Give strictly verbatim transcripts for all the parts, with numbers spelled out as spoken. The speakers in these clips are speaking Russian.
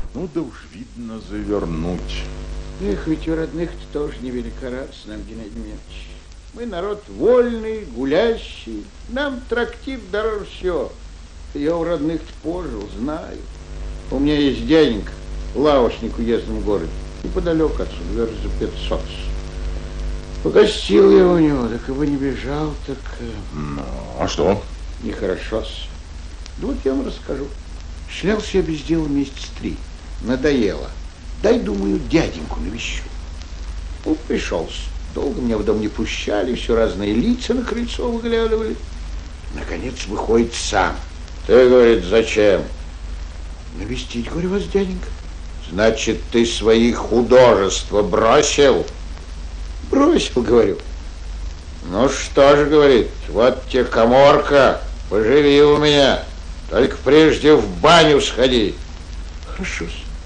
Ну да уж видно завернуть. Эх, ведь у родных-то тоже невелика радость нам, Геннадий Дмитриевич. Мы народ вольный, гулящий. Нам трактир дороже всего. Я у родных-то пожил, знаю. У меня есть дяденька, лавочник в уездном городе. Неподалеку отсюда, верно, за пятьсот. Погостил я у него, так его не бежал, так... Ну, а что? Нехорошо-с. Да вот я вам расскажу. Шлялся я без дела месяца три. Надоело. Дай, думаю, дяденьку навещу. Ну, пришелся. Долго меня в дом не пущали, все разные лица на крыльцо выглядывали. Наконец выходит сам. Ты, говорит, зачем? Навестить, говорю, вас, дяденька. Значит, ты свои художества бросил? Бросил, говорю. Ну что же, говорит, вот тебе каморка, поживи у меня. Только прежде в баню сходи. Хорошо.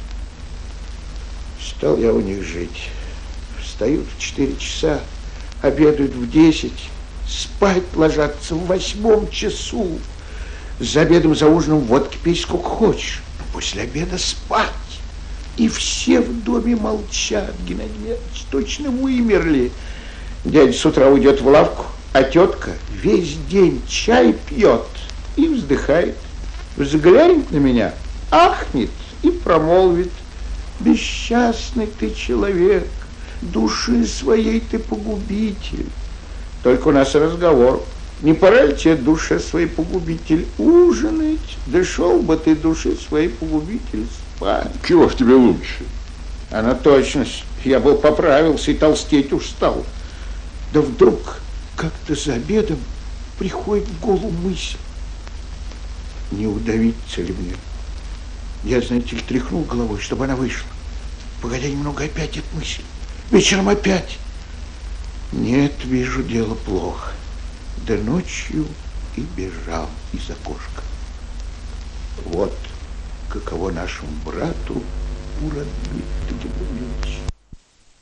Стал я у них жить. Встают в четыре часа, обедают в десять, спать ложатся в восьмом часу. За обедом, за ужином водки пей сколько хочешь. После обеда спать. И все в доме молчат, Геннадий Дмитриевич, точно вымерли. Дядя с утра уйдет в лавку, а тетка весь день чай пьет и вздыхает. Взглянет на меня, ахнет и промолвит: бесчастный ты человек, души своей ты погубитель. Только у нас разговор. Не пора ли тебе, душе своей погубитель, ужинать? Да шел бы ты, души своей погубитель, спать. Чего ж тебе лучше? Она точность. Я был поправился и толстеть уж стал. Да вдруг как-то за обедом приходит в голову мысль. Не удавиться ли мне? Я, знаете ли, тряхнул головой, чтобы она вышла. Погодя немного, опять эта мысль. Вечером опять. Нет, вижу, дело плохо. Да ночью и бежал из окошка. Вот каково нашему брату Урадмитрию Геннадьевичу.